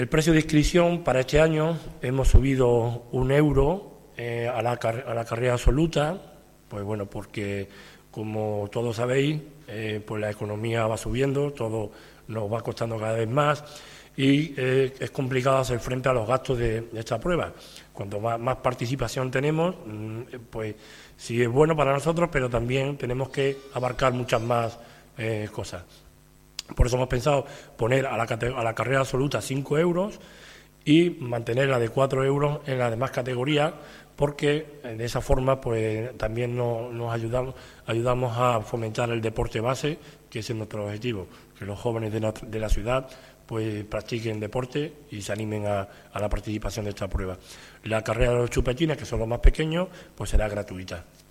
El precio de inscripción para este año hemos subido 1 euro a la carrera absoluta, pues bueno, porque como todos sabéis, pues la economía va subiendo, todo nos va costando cada vez más y es complicado hacer frente a los gastos de esta prueba. Cuanto más participación tenemos, pues sí es bueno para nosotros, pero también tenemos que abarcar muchas más cosas. Por eso hemos pensado poner a la carrera absoluta 5 euros y mantener la de 4 euros en las demás categorías, porque de esa forma pues también nos ayudamos a fomentar el deporte base, que ese es nuestro objetivo, que los jóvenes de la ciudad pues practiquen deporte y se animen a la participación de esta prueba. La carrera de los chupetines, que son los más pequeños, pues será gratuita.